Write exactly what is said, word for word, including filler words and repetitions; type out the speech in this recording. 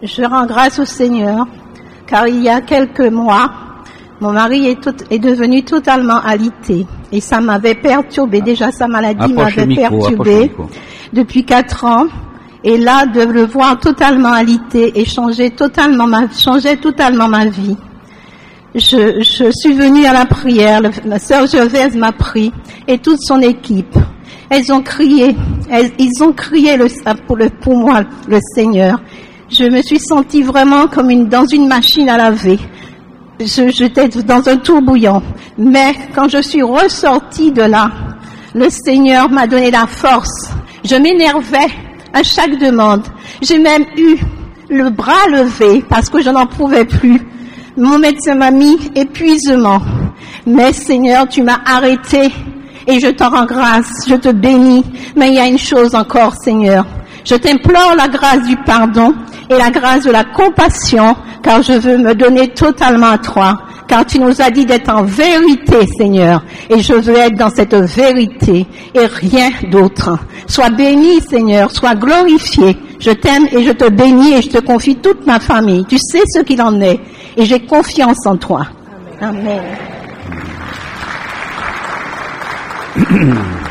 Je rends grâce au Seigneur, car il y a quelques mois, mon mari est, tout, est devenu totalement alité. Et ça m'avait perturbé. Déjà, sa maladie m'avait perturbé depuis quatre ans. Et là, de le voir totalement alité et changer totalement ma, changer totalement ma vie. Je, je suis venue à la prière. Le, la sœur Gervaise m'a pris et toute son équipe. Elles ont crié. Elles, ils ont crié le, pour, le, pour moi, le Seigneur. Je me suis sentie vraiment comme une, dans une machine à laver. Je, j'étais dans un tourbouillant. Mais quand je suis ressortie de là, le Seigneur m'a donné la force. Je m'énervais à chaque demande. J'ai même eu le bras levé parce que je n'en pouvais plus. Mon médecin m'a mis épuisement. Mais Seigneur, tu m'as arrêté et je t'en rends grâce. Je te bénis. Mais il y a une chose encore, Seigneur. Je t'implore la grâce du pardon et la grâce de la compassion, car je veux me donner totalement à toi, car tu nous as dit d'être en vérité, Seigneur, et je veux être dans cette vérité et rien d'autre. Sois béni, Seigneur, sois glorifié. Je t'aime et je te bénis et je te confie toute ma famille. Tu sais ce qu'il en est et j'ai confiance en toi. Amen. Amen.